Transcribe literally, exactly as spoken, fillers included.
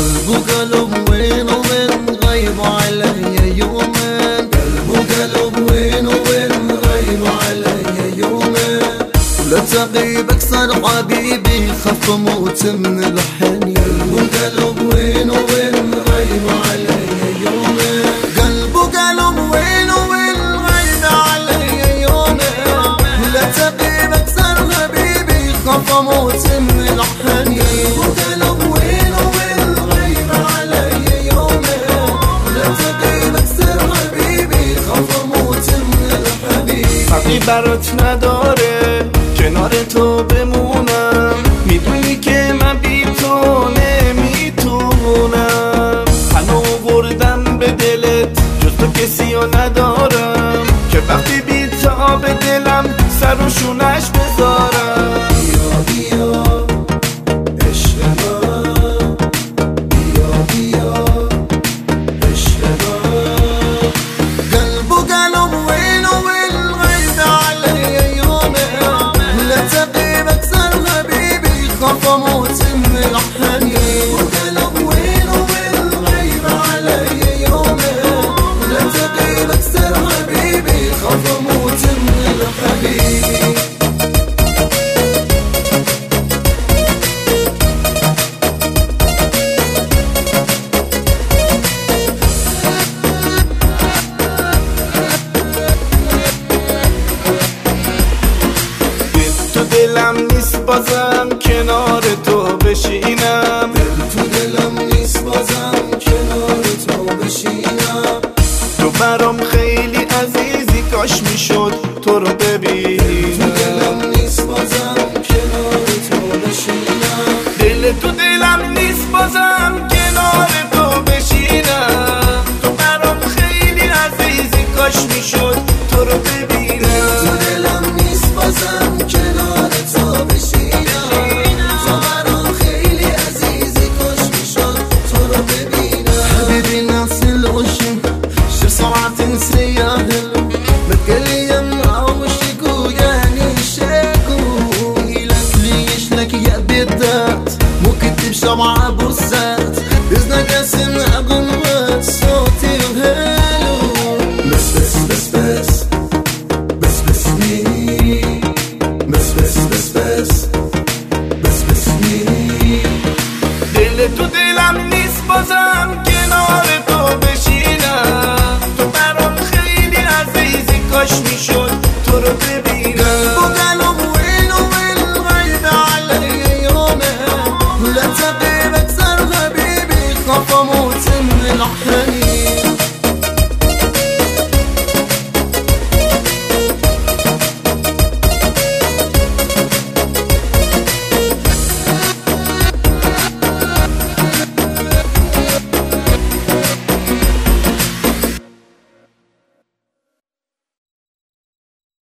قلب وقلب وين وين غيب علي يومين، قلب وقلب وين وين غيب علي يومين، ولا تغيب اكثر حبيبي خف موت من الحنين. قلب وقلب وين وين غيب علي يومين، قلب وقلب وين وين غيب علي يومين، ولا تغيب اكثر حبيبي خف موت من الحنين. وقلب وين وين غيب علي يومين، ولا تغيب اكثر حبيبي خف موت من الحنين. فرقی برات نداره کنار تو بمونم، میدونی که من بی تو نمیتونم. هنو بردم به دلت جز تو کسی رو ندارم، که وقتی بی تا به دلم سر و شونش بذارم. بیا بیا عشق من، بیا بیا عشق من، قلب وقلب وين وين غيب علي يومين، لا تغيب اكثر حبيبي خاف اموت من الحنين. وقلب وين وين غيب علي يومين، لا تغيب اكثر حبيبي خاف اموت من الحنين. دلم نیست بازم کنار تو بشینم، دل تو دلم نیست بازم کنار تو بشینم. تو برام خیلی عزیزی، کاش میشد